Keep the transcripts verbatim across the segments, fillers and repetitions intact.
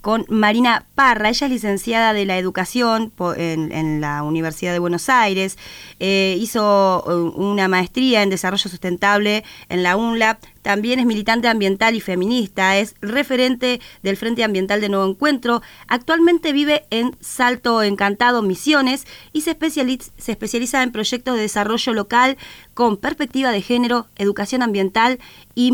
con Marina Parra. Ella es licenciada de la Educación en, en la Universidad de Buenos Aires, eh, hizo una maestría en Desarrollo Sustentable en la UNLAB, también es militante ambiental y feminista, es referente del Frente Ambiental de Nuevo Encuentro, actualmente vive en Salto Encantado, Misiones, y se especializa, se especializa en proyectos de desarrollo local con perspectiva de género, educación ambiental y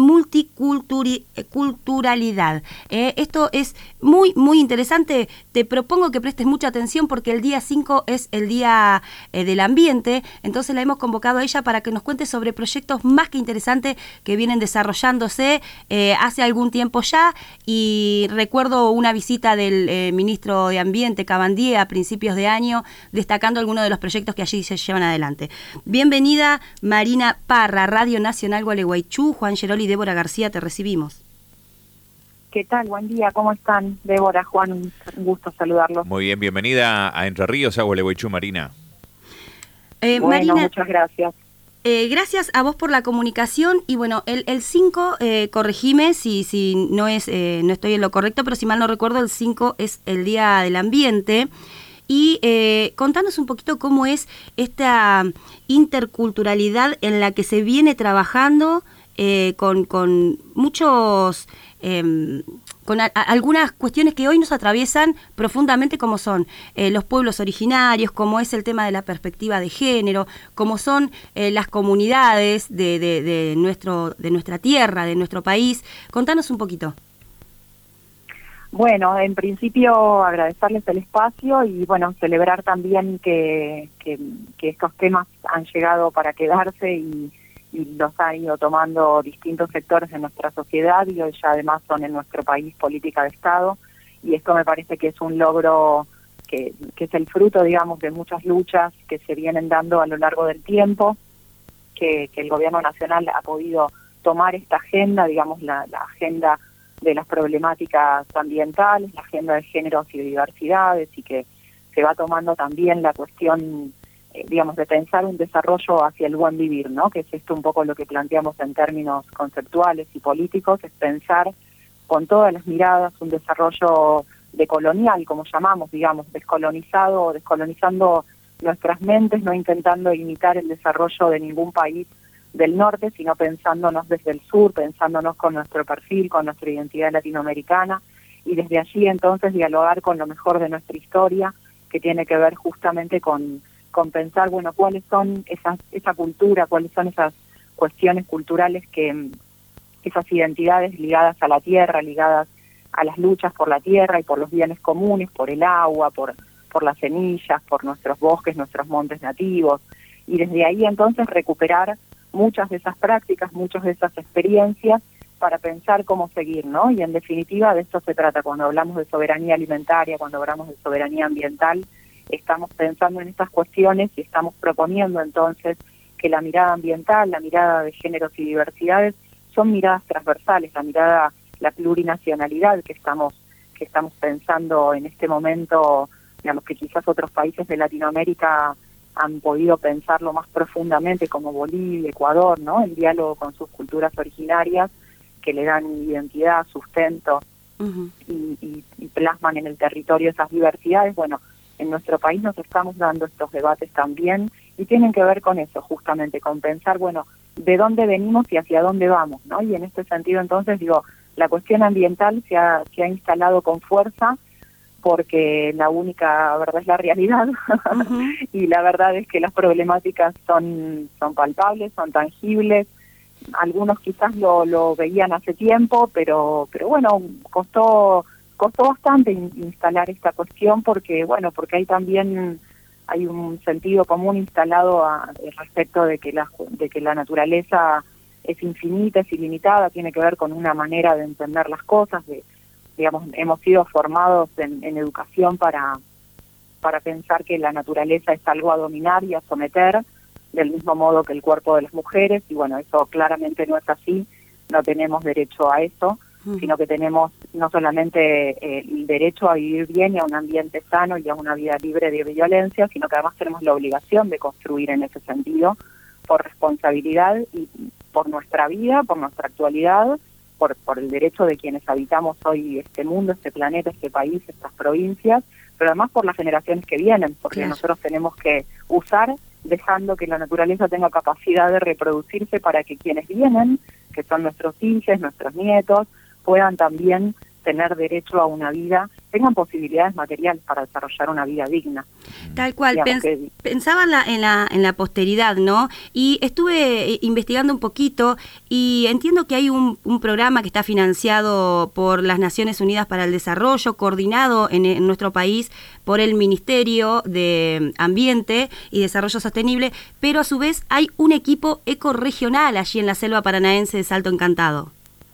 multiculturalidad. Eh, esto es muy, muy interesante. Te propongo que prestes mucha atención porque el día cinco es el Día eh, del Ambiente, entonces la hemos convocado a ella para que nos cuente sobre proyectos más que interesantes que vienen desarrollándose eh, hace algún tiempo ya, y recuerdo una visita del eh, ministro de Ambiente, Cabandier, a principios de año, destacando algunos de los proyectos que allí se llevan adelante. Bienvenida, Marina Parra, Radio Nacional Gualeguaychú. Juan Gerol y Débora García, te recibimos. ¿Qué tal? Buen día, ¿cómo están? Débora, Juan, un gusto saludarlos. Muy bien, bienvenida a Entre Ríos, a Gualeguaychú, Marina. Eh, bueno, Marina, muchas gracias. Eh, gracias a vos por la comunicación. Y bueno, el, el cinco, eh, corregime si, si no, es, eh, no estoy en lo correcto, pero si mal no recuerdo, el cinco es el Día del Ambiente. Y eh, contanos un poquito cómo es esta interculturalidad en la que se viene trabajando eh, con, con muchos... Eh, con a, a, algunas cuestiones que hoy nos atraviesan profundamente, como son eh, los pueblos originarios, como es el tema de la perspectiva de género, como son eh, las comunidades de, de, de, nuestro, de nuestra tierra, de nuestro país. Contanos un poquito. Bueno, en principio agradecerles el espacio y bueno, celebrar también que, que, que estos temas han llegado para quedarse y, y los han ido tomando distintos sectores de nuestra sociedad y hoy ya además son en nuestro país política de Estado, y esto me parece que es un logro que, que es el fruto, digamos, de muchas luchas que se vienen dando a lo largo del tiempo, que, que el gobierno nacional ha podido tomar esta agenda, digamos, la, la agenda de las problemáticas ambientales, la agenda de géneros y diversidades, y que se va tomando también la cuestión, eh, digamos, de pensar un desarrollo hacia el buen vivir, ¿no? Que es esto un poco lo que planteamos en términos conceptuales y políticos, es pensar con todas las miradas un desarrollo decolonial, como llamamos, digamos, descolonizado o descolonizando nuestras mentes, no intentando imitar el desarrollo de ningún país del norte, sino pensándonos desde el sur, pensándonos con nuestro perfil, con nuestra identidad latinoamericana, y desde allí entonces dialogar con lo mejor de nuestra historia, que tiene que ver justamente con, con pensar, bueno, cuáles son esas, esa cultura, cuáles son esas cuestiones culturales, que esas identidades ligadas a la tierra, ligadas a las luchas por la tierra y por los bienes comunes, por el agua, por, por las semillas, por nuestros bosques, nuestros montes nativos, y desde ahí entonces recuperar muchas de esas prácticas, muchas de esas experiencias para pensar cómo seguir, ¿no? Y en definitiva de esto se trata cuando hablamos de soberanía alimentaria, cuando hablamos de soberanía ambiental, estamos pensando en estas cuestiones y estamos proponiendo entonces que la mirada ambiental, la mirada de géneros y diversidades son miradas transversales, la mirada, la plurinacionalidad que estamos que estamos pensando en este momento, digamos que quizás otros países de Latinoamérica han podido pensarlo más profundamente, como Bolivia, Ecuador, ¿no? El diálogo con sus culturas originarias que le dan identidad, sustento uh-huh. y, y, y plasman en el territorio esas diversidades. Bueno, en nuestro país nos estamos dando estos debates también y tienen que ver con eso, justamente, con pensar, bueno, de dónde venimos y hacia dónde vamos, ¿no? Y en este sentido, entonces, digo, la cuestión ambiental se ha, se ha instalado con fuerza, porque la única verdad es la realidad uh-huh. y la verdad es que las problemáticas son son palpables, son tangibles. Algunos quizás lo, lo veían hace tiempo, pero pero bueno, costó costó bastante in, instalar esta cuestión porque bueno, porque hay también hay un sentido común instalado a, respecto de que la de que la naturaleza es infinita, es ilimitada, tiene que ver con una manera de entender las cosas, de digamos, hemos sido formados en, en educación para, para pensar que la naturaleza es algo a dominar y a someter, del mismo modo que el cuerpo de las mujeres, y bueno, eso claramente no es así, no tenemos derecho a eso, uh-huh. sino que tenemos no solamente eh, el derecho a vivir bien y a un ambiente sano y a una vida libre de violencia, sino que además tenemos la obligación de construir en ese sentido, por responsabilidad y por nuestra vida, por nuestra actualidad, por, por el derecho de quienes habitamos hoy este mundo, este planeta, este país, estas provincias, pero además por las generaciones que vienen, porque claro, nosotros tenemos que usar dejando que la naturaleza tenga capacidad de reproducirse para que quienes vienen, que son nuestros hijos, nuestros nietos, puedan también tener derecho a una vida, tengan posibilidades materiales para desarrollar una vida digna. Tal cual, Pens que... pensaba en la, en, la, en la posteridad, ¿no? Y estuve investigando un poquito y entiendo que hay un, un programa que está financiado por las Naciones Unidas para el Desarrollo, coordinado en, en nuestro país por el Ministerio de Ambiente y Desarrollo Sostenible, pero a su vez hay un equipo ecorregional allí en la selva paranaense de Salto Encantado.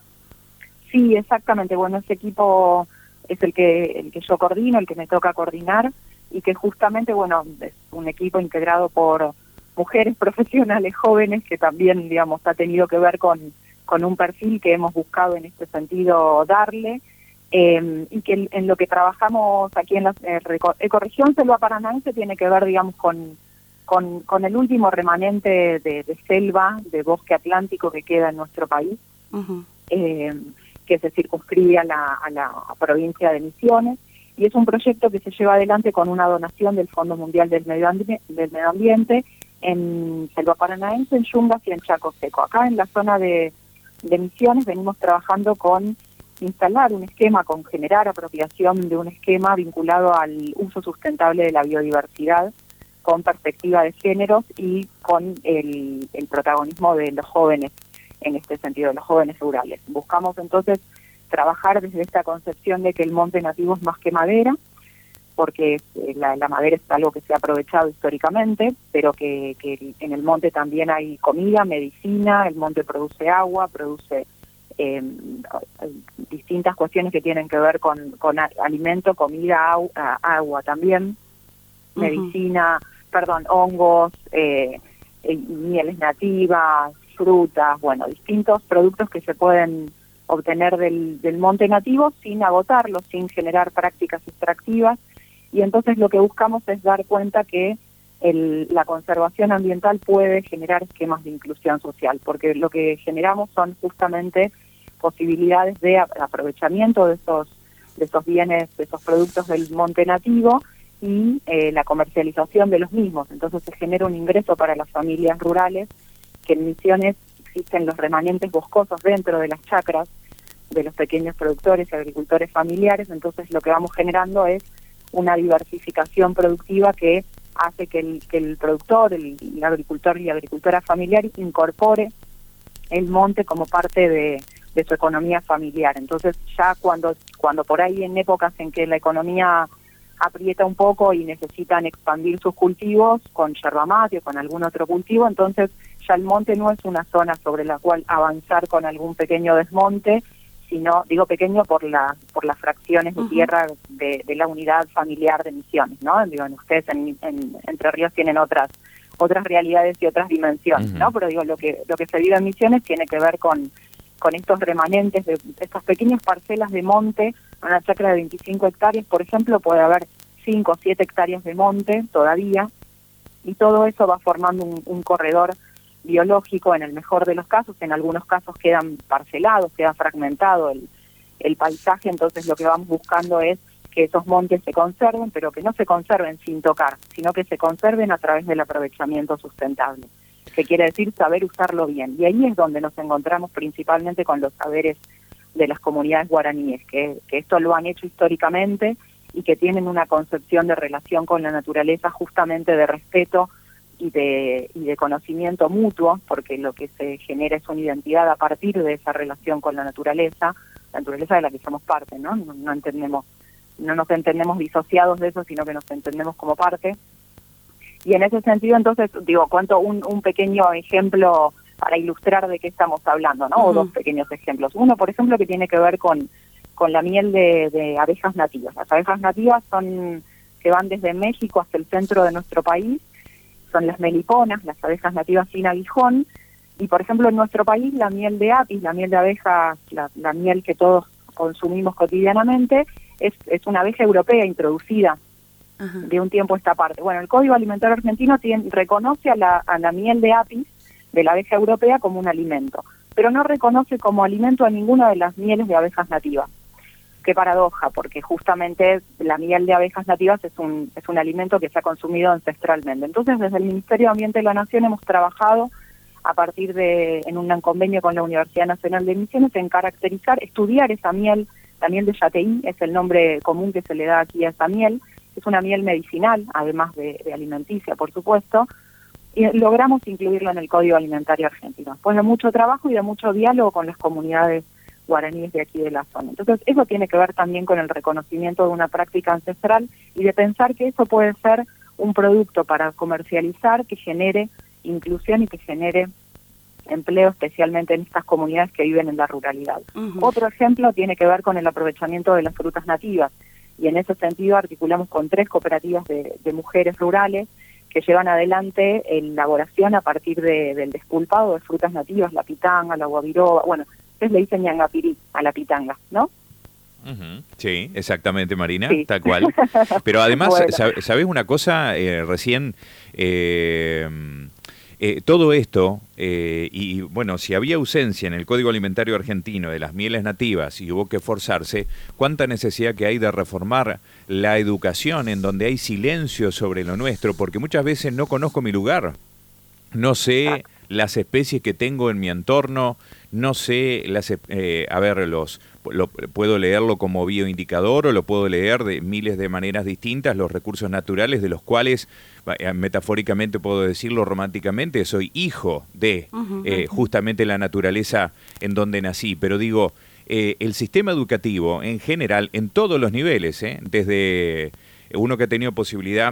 Sí, exactamente. Bueno, ese equipo es el que el que yo coordino, el que me toca coordinar, y que justamente, bueno, es un equipo integrado por mujeres profesionales jóvenes que también, digamos, ha tenido que ver con, con un perfil que hemos buscado en este sentido darle, eh, y que en lo que trabajamos aquí en la eh, ecorregión selva paranaense tiene que ver, digamos, con, con, con el último remanente de, de selva, de bosque atlántico que queda en nuestro país. Uh-huh. eh, que se circunscribe a la, a la provincia de Misiones, y es un proyecto que se lleva adelante con una donación del Fondo Mundial del Medio, Ambi- del Medio Ambiente en Selva Paranaense, en Yungas y en Chaco Seco. Acá en la zona de, de Misiones venimos trabajando con instalar un esquema, con generar apropiación de un esquema vinculado al uso sustentable de la biodiversidad, con perspectiva de géneros y con el, el protagonismo de los jóvenes, en este sentido, de los jóvenes rurales. Buscamos entonces trabajar desde esta concepción de que el monte nativo es más que madera, porque eh, la, la madera es algo que se ha aprovechado históricamente, pero que, que en el monte también hay comida, medicina, el monte produce agua, produce eh, distintas cuestiones que tienen que ver con, con alimento, comida, au, agua también, uh-huh. medicina, perdón, hongos, eh, eh, mieles nativas, frutas, bueno, distintos productos que se pueden obtener del, del monte nativo sin agotarlo, sin generar prácticas extractivas, y entonces lo que buscamos es dar cuenta que el, la conservación ambiental puede generar esquemas de inclusión social, porque lo que generamos son justamente posibilidades de aprovechamiento de esos, de esos bienes, de esos productos del monte nativo y eh, la comercialización de los mismos. Entonces se genera un ingreso para las familias rurales, que en Misiones existen los remanentes boscosos dentro de las chacras de los pequeños productores y agricultores familiares, entonces lo que vamos generando es una diversificación productiva que hace que el, que el productor, el, el agricultor y agricultora familiar incorpore el monte como parte de, de su economía familiar. Entonces ya cuando, cuando por ahí en épocas en que la economía aprieta un poco y necesitan expandir sus cultivos con yerba mate o con algún otro cultivo, entonces ya el monte no es una zona sobre la cual avanzar con algún pequeño desmonte, sino, digo pequeño por la por las fracciones de uh-huh. tierra de, de la unidad familiar de Misiones, ¿no? Digo, ustedes en, en Entre Ríos tienen otras otras realidades y otras dimensiones, uh-huh. ¿no? Pero digo, lo que lo que se vive en Misiones tiene que ver con con estos remanentes de estas pequeñas parcelas de monte. En una chacra de veinticinco hectáreas, por ejemplo, puede haber cinco o siete hectáreas de monte todavía, y todo eso va formando un, un corredor biológico en el mejor de los casos. En algunos casos quedan parcelados, queda fragmentado el, el paisaje, entonces lo que vamos buscando es que esos montes se conserven, pero que no se conserven sin tocar, sino que se conserven a través del aprovechamiento sustentable, que quiere decir saber usarlo bien. Y ahí es donde nos encontramos principalmente con los saberes de las comunidades guaraníes, que, que esto lo han hecho históricamente y que tienen una concepción de relación con la naturaleza justamente de respeto y de, y de conocimiento mutuo, porque lo que se genera es una identidad a partir de esa relación con la naturaleza, la naturaleza de la que somos parte, ¿no? No, no entendemos, no nos entendemos disociados de eso, sino que nos entendemos como parte. Y en ese sentido, entonces, digo, cuento un, un pequeño ejemplo para ilustrar de qué estamos hablando, ¿no? Uh-huh. O dos pequeños ejemplos. Uno, por ejemplo, que tiene que ver con, con la miel de, de abejas nativas. Las abejas nativas son que van desde México hasta el centro de nuestro país, son las meliponas, las abejas nativas sin aguijón, y por ejemplo en nuestro país la miel de apis, la miel de abeja, la, la miel que todos consumimos cotidianamente, es, es una abeja europea introducida Ajá. de un tiempo a esta parte. Bueno, el Código Alimentario Argentino tiene, reconoce a la, a la miel de apis, de la abeja europea, como un alimento. pero no reconoce como alimento a ninguna de las mieles de abejas nativas. Qué paradoja, porque justamente la miel de abejas nativas es un, es un alimento que se ha consumido ancestralmente. Entonces, desde el Ministerio de Ambiente de la Nación hemos trabajado a partir de, en un convenio con la Universidad Nacional de Misiones, en caracterizar, estudiar esa miel, la miel de yateí, es el nombre común que se le da aquí a esa miel, es una miel medicinal, además de, de alimenticia, por supuesto, y logramos incluirlo en el Código Alimentario Argentino, después de mucho trabajo y de mucho diálogo con las comunidades guaraníes de aquí de la zona. Entonces, eso tiene que ver también con el reconocimiento de una práctica ancestral y de pensar que eso puede ser un producto para comercializar que genere inclusión y que genere empleo, especialmente en estas comunidades que viven en la ruralidad. Uh-huh. Otro ejemplo tiene que ver con el aprovechamiento de las frutas nativas, y en ese sentido articulamos con tres cooperativas de, de mujeres rurales que llevan adelante elaboración a partir de, del despulpado de frutas nativas, la pitanga, la guabiroba, bueno, ustedes le dicen ñangapirí a la pitanga, ¿no? Uh-huh. Sí, exactamente, Marina, sí. Tal cual. Pero además, bueno. ¿sabés una cosa? Eh, recién... Eh, Eh, todo esto, eh, y bueno, si había ausencia en el Código Alimentario Argentino de las mieles nativas y hubo que forzarse, ¿cuánta necesidad que hay de reformar la educación en donde hay silencio sobre lo nuestro? Porque muchas veces no conozco mi lugar, no sé las especies que tengo en mi entorno, no sé, las eh, a ver, los lo, puedo leerlo como bioindicador o lo puedo leer de miles de maneras distintas, los recursos naturales de los cuales, metafóricamente puedo decirlo románticamente, soy hijo de uh-huh, eh, uh-huh. justamente la naturaleza en donde nací. Pero digo, eh, el sistema educativo en general, en todos los niveles, eh, desde uno que ha tenido posibilidad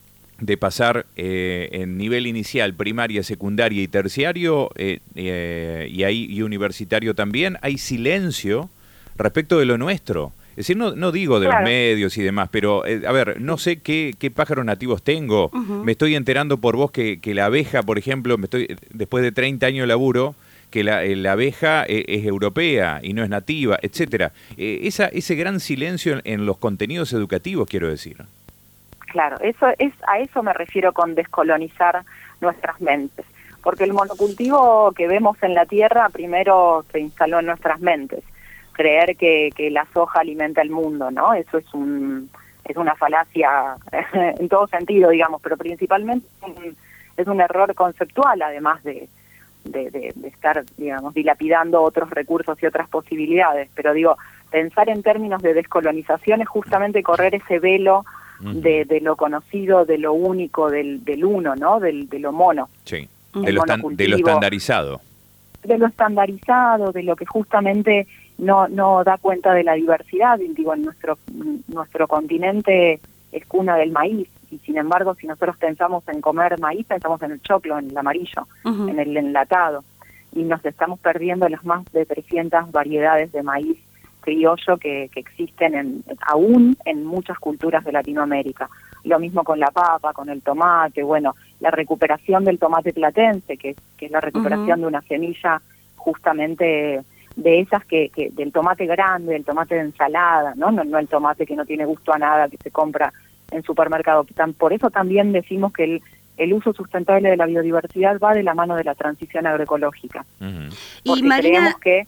de pasar eh, en nivel inicial, primaria, secundaria y terciario, eh, eh, y, ahí, y universitario también, hay silencio respecto de lo nuestro. Es decir, no, no digo de claro. los medios y demás, pero, eh, a ver, no sé qué, qué pájaros nativos tengo. Uh-huh. Me estoy enterando por vos que, que la abeja, por ejemplo, me estoy después de treinta años de laburo, que la, la abeja es, es europea y no es nativa, etcétera. Eh, esa, ese gran silencio en, en los contenidos educativos, quiero decir. Claro, eso es a eso me refiero con descolonizar nuestras mentes, porque el monocultivo que vemos en la tierra primero se instaló en nuestras mentes, creer que, que la soja alimenta el mundo, ¿no? Eso es un es una falacia en todo sentido, digamos, pero principalmente es un, es un error conceptual, además de, de, de, de estar, digamos, dilapidando otros recursos y otras posibilidades. Pero digo, pensar en términos de descolonización es justamente correr ese velo De, de lo conocido, de lo único, del, del uno, ¿no? Del, de lo mono. Sí, de lo, estan, de lo estandarizado. De lo estandarizado, de lo que justamente no no da cuenta de la diversidad. Digo, en nuestro, nuestro continente es cuna del maíz, y sin embargo, si nosotros pensamos en comer maíz, pensamos en el choclo, en el amarillo, uh-huh. en el enlatado, y nos estamos perdiendo las más de trescientas variedades de maíz criollo que, que existen en, aún en muchas culturas de Latinoamérica. Lo mismo con la papa, con el tomate, bueno, la recuperación del tomate platense, que, que es la recuperación uh-huh. de una semilla justamente de esas que, que del tomate grande, del tomate de ensalada, ¿no? No, no el tomate que no tiene gusto a nada, que se compra en supermercado. Por eso también decimos que el, el uso sustentable de la biodiversidad va de la mano de la transición agroecológica. Uh-huh. Porque y Marina... creemos que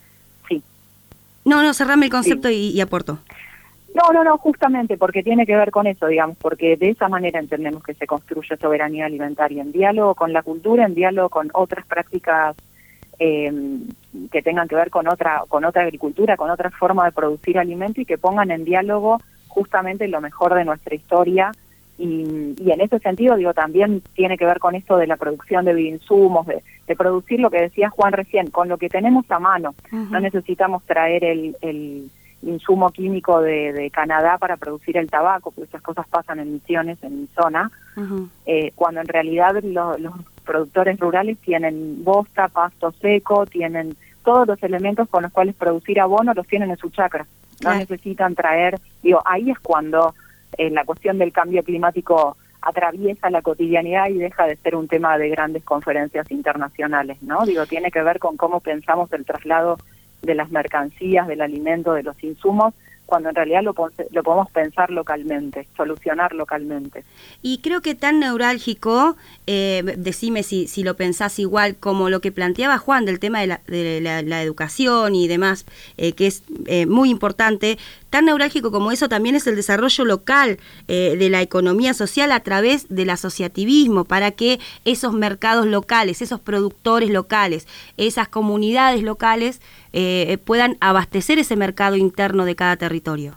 No, no, cerrame el concepto sí. y, y aporto. No, no, no, justamente porque tiene que ver con eso, digamos, porque de esa manera entendemos que se construye soberanía alimentaria, en diálogo con la cultura, en diálogo con otras prácticas eh, que tengan que ver con otra con otra agricultura, con otra forma de producir alimento, y que pongan en diálogo justamente lo mejor de nuestra historia. Y, y en ese sentido, digo, también tiene que ver con esto de la producción de bioinsumos, de, de producir lo que decía Juan recién, con lo que tenemos a mano. Uh-huh. No necesitamos traer el, el insumo químico de, de Canadá para producir el tabaco, porque esas cosas pasan en Misiones, en mi zona, uh-huh. eh, cuando en realidad lo, los productores rurales tienen bosta, pasto seco, tienen todos los elementos con los cuales producir abono, los tienen en su chacra. No uh-huh. necesitan traer, digo, ahí es cuando... Eh, la cuestión del cambio climático atraviesa la cotidianidad y deja de ser un tema de grandes conferencias internacionales, ¿no? Digo, tiene que ver con cómo pensamos el traslado de las mercancías, del alimento, de los insumos, cuando en realidad lo, lo podemos pensar localmente, solucionar localmente. Y creo que tan neurálgico, eh, decime si, si lo pensás igual, como lo que planteaba Juan del tema de la, de la, la educación y demás, eh, que es eh, muy importante, tan neurálgico como eso también es el desarrollo local eh, de la economía social a través del asociativismo, para que esos mercados locales, esos productores locales, esas comunidades locales eh, puedan abastecer ese mercado interno de cada territorio.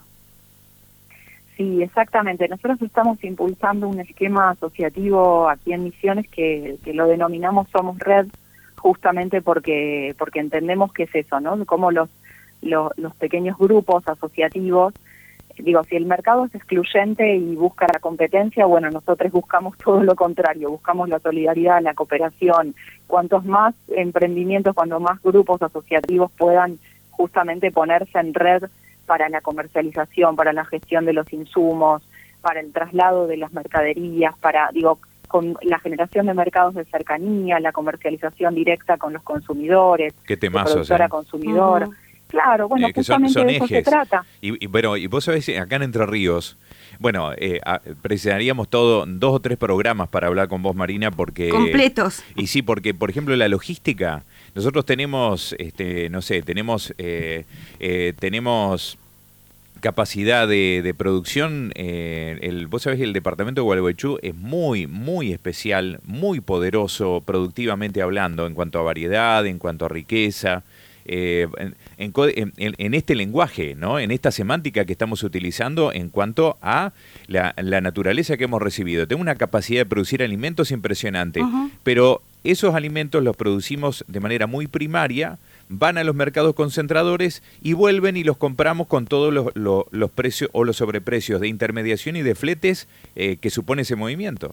Sí, exactamente. Nosotros estamos impulsando un esquema asociativo aquí en Misiones que, que lo denominamos Somos Red, justamente porque porque entendemos que es eso, ¿no? Cómo los, los, los pequeños grupos asociativos, digo, si el mercado es excluyente y busca la competencia, bueno, nosotros buscamos todo lo contrario, buscamos la solidaridad, la cooperación. Cuantos más emprendimientos, cuantos más grupos asociativos puedan justamente ponerse en red para la comercialización, para la gestión de los insumos, para el traslado de las mercaderías, para, digo, con la generación de mercados de cercanía, la comercialización directa con los consumidores, qué temazos, productora eh. consumidor. Uh-huh. Claro, bueno, eh, que son, justamente son de eso ejes. se trata. Y, y bueno, y vos sabés, acá en Entre Ríos, bueno, eh, a, precisaríamos todo, dos o tres programas para hablar con vos, Marina, porque... Completos. Y sí, porque, por ejemplo, la logística, nosotros tenemos, este, no sé, tenemos, eh, eh, tenemos capacidad de, de producción, eh, el, vos sabés que el departamento de Gualeguaychú es muy, muy especial, muy poderoso productivamente hablando, en cuanto a variedad, en cuanto a riqueza, eh, en, en, en, en este lenguaje, ¿no? En esta semántica que estamos utilizando en cuanto a la, la naturaleza que hemos recibido. Tengo una capacidad de producir alimentos impresionante, uh-huh. pero esos alimentos los producimos de manera muy primaria, van a los mercados concentradores y vuelven y los compramos con todos los, los, los precios o los sobreprecios de intermediación y de fletes eh, que supone ese movimiento.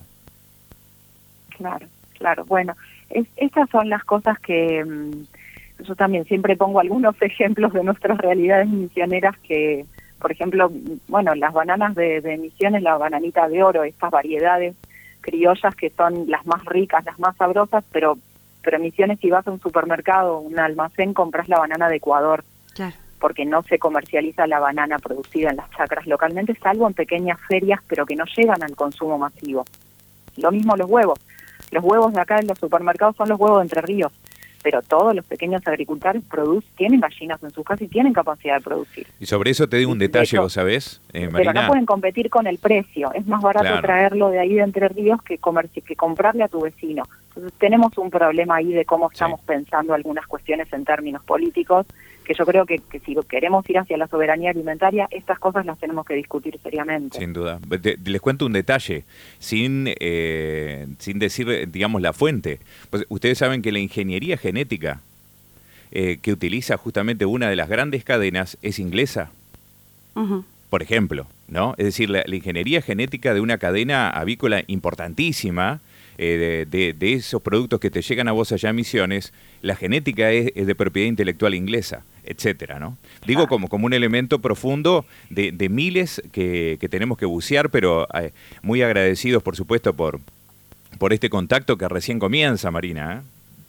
Claro, claro. Bueno, es, estas son las cosas que mmm, yo también siempre pongo algunos ejemplos de nuestras realidades misioneras que, por ejemplo, bueno, las bananas de, de Misiones, la bananita de oro, estas variedades criollas que son las más ricas, las más sabrosas, pero pero Misiones, si vas a un supermercado, un almacén, compras la banana de Ecuador, claro. porque no se comercializa la banana producida en las chacras localmente, salvo en pequeñas ferias, pero que no llegan al consumo masivo. Lo mismo los huevos. Los huevos de acá en los supermercados son los huevos de Entre Ríos, pero todos los pequeños agricultores producen, tienen gallinas en sus casas y tienen capacidad de producir. Y sobre eso te digo un detalle, hecho, vos sabés, eh, Marina. Pero no pueden competir con el precio. Es más barato claro. traerlo de ahí de Entre Ríos que, comerci- que comprarle a tu vecino. Entonces tenemos un problema ahí de cómo estamos sí. pensando algunas cuestiones en términos políticos, que yo creo que, que si queremos ir hacia la soberanía alimentaria, estas cosas las tenemos que discutir seriamente. Sin duda. Te, les cuento un detalle, sin eh, sin decir, digamos, la fuente. Pues ustedes saben que la ingeniería genética eh, que utiliza justamente una de las grandes cadenas es inglesa. Uh-huh. Por ejemplo, ¿no? Es decir, la, la ingeniería genética de una cadena avícola importantísima, Eh, de, de, de esos productos que te llegan a vos allá a Misiones, la genética es, es de propiedad intelectual inglesa, etcétera, ¿no? Digo ah. como, como un elemento profundo de, de miles que, que tenemos que bucear, pero eh, muy agradecidos, por supuesto, por, por este contacto que recién comienza, Marina, ¿eh?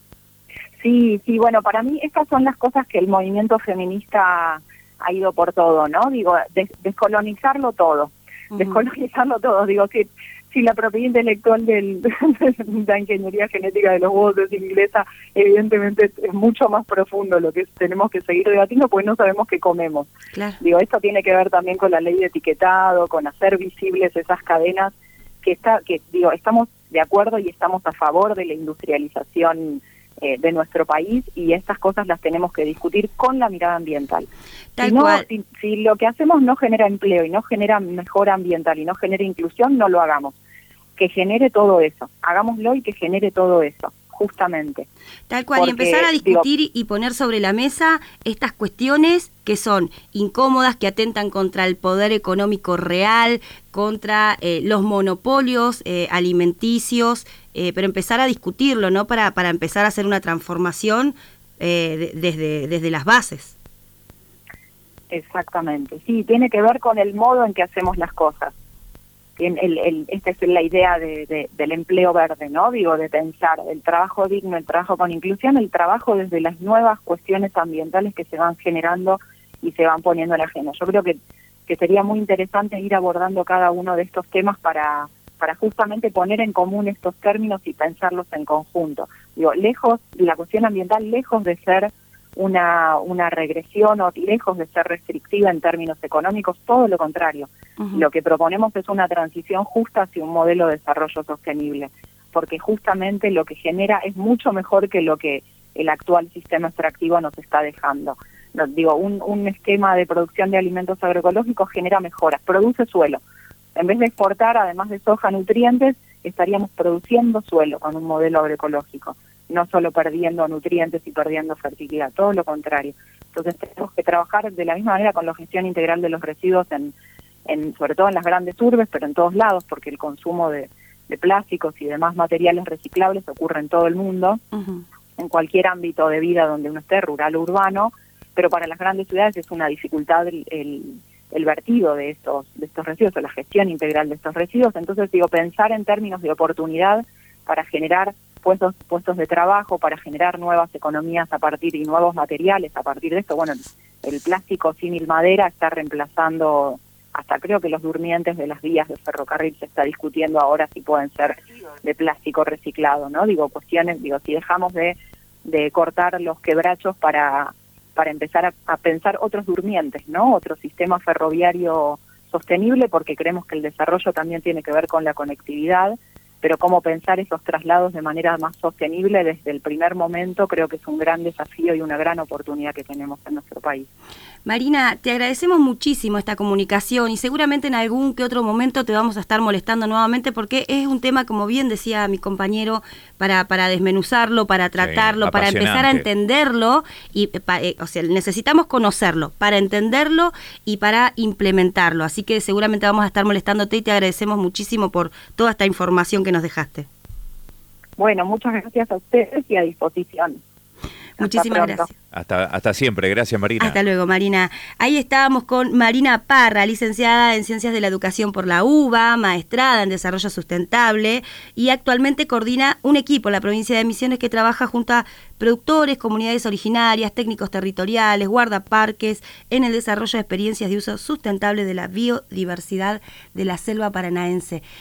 Sí, sí, bueno, para mí estas son las cosas que el movimiento feminista ha ido por todo, ¿no? Digo, des- descolonizarlo todo, uh-huh. descolonizarlo todo, digo que si la propiedad intelectual del, de la ingeniería genética de los huevos es inglesa, evidentemente es, es mucho más profundo lo que es, tenemos que seguir debatiendo, porque no sabemos qué comemos. Claro. Digo, esto tiene que ver también con la ley de etiquetado, con hacer visibles esas cadenas que está, que digo, estamos de acuerdo y estamos a favor de la industrialización eh, de nuestro país, y estas cosas las tenemos que discutir con la mirada ambiental. Tal si, no, cual. Si, si lo que hacemos no genera empleo y no genera mejora ambiental y no genera inclusión, no lo hagamos. Que genere todo eso, hagámoslo y que genere todo eso, justamente. Tal cual, Porque, y empezar a discutir digo, y poner sobre la mesa estas cuestiones que son incómodas, que atentan contra el poder económico real, contra eh, los monopolios eh, alimenticios, eh, pero empezar a discutirlo, ¿no? Para, para empezar a hacer una transformación eh, de, desde, desde las bases. Exactamente, sí, tiene que ver con el modo en que hacemos las cosas. El, el, esta es la idea de, de, del empleo verde, ¿no? Digo, de pensar el trabajo digno, el trabajo con inclusión, el trabajo desde las nuevas cuestiones ambientales que se van generando y se van poniendo en la agenda. Yo creo que, que sería muy interesante ir abordando cada uno de estos temas para, para justamente poner en común estos términos y pensarlos en conjunto. Digo, lejos, la cuestión ambiental, lejos de ser una, una regresión o lejos de ser restrictiva en términos económicos, todo lo contrario. Uh-huh. Lo que proponemos es una transición justa hacia un modelo de desarrollo sostenible, porque justamente lo que genera es mucho mejor que lo que el actual sistema extractivo nos está dejando. Nos, digo, un, un esquema de producción de alimentos agroecológicos genera mejoras, produce suelo. En vez de exportar, además de soja, nutrientes, estaríamos produciendo suelo con un modelo agroecológico, no solo perdiendo nutrientes y perdiendo fertilidad, todo lo contrario. Entonces tenemos que trabajar de la misma manera con la gestión integral de los residuos, en, en sobre todo en las grandes urbes, pero en todos lados, porque el consumo de, de plásticos y demás materiales reciclables ocurre en todo el mundo, uh-huh. en cualquier ámbito de vida donde uno esté, rural o urbano, pero para las grandes ciudades es una dificultad el, el, el vertido de estos, de estos residuos, o la gestión integral de estos residuos. Entonces, digo, pensar en términos de oportunidad para generar puestos puestos de trabajo, para generar nuevas economías a partir y nuevos materiales a partir de esto. Bueno, el plástico símil madera está reemplazando, hasta creo que los durmientes de las vías de ferrocarril se está discutiendo ahora si pueden ser de plástico reciclado, ¿no? Digo, cuestiones, digo, si dejamos de, de cortar los quebrachos para, para empezar a, a pensar otros durmientes, ¿no? Otro sistema ferroviario sostenible, porque creemos que el desarrollo también tiene que ver con la conectividad, pero cómo pensar esos traslados de manera más sostenible desde el primer momento creo que es un gran desafío y una gran oportunidad que tenemos en nuestro país. Marina, te agradecemos muchísimo esta comunicación y seguramente en algún que otro momento te vamos a estar molestando nuevamente porque es un tema, como bien decía mi compañero, para, para desmenuzarlo, para tratarlo, sí, para empezar a entenderlo, y pa, eh, o sea, necesitamos conocerlo para entenderlo y para implementarlo. Así que seguramente vamos a estar molestándote y te agradecemos muchísimo por toda esta información que nos dejaste. Bueno, muchas gracias a ustedes y a disposición. Muchísimas gracias. Hasta, hasta siempre. Gracias, Marina. Hasta luego, Marina. Ahí estábamos con Marina Parra, licenciada en Ciencias de la Educación por la UBA, maestrada en Desarrollo Sustentable y actualmente coordina un equipo en la provincia de Misiones que trabaja junto a productores, comunidades originarias, técnicos territoriales, guardaparques en el desarrollo de experiencias de uso sustentable de la biodiversidad de la selva paranaense.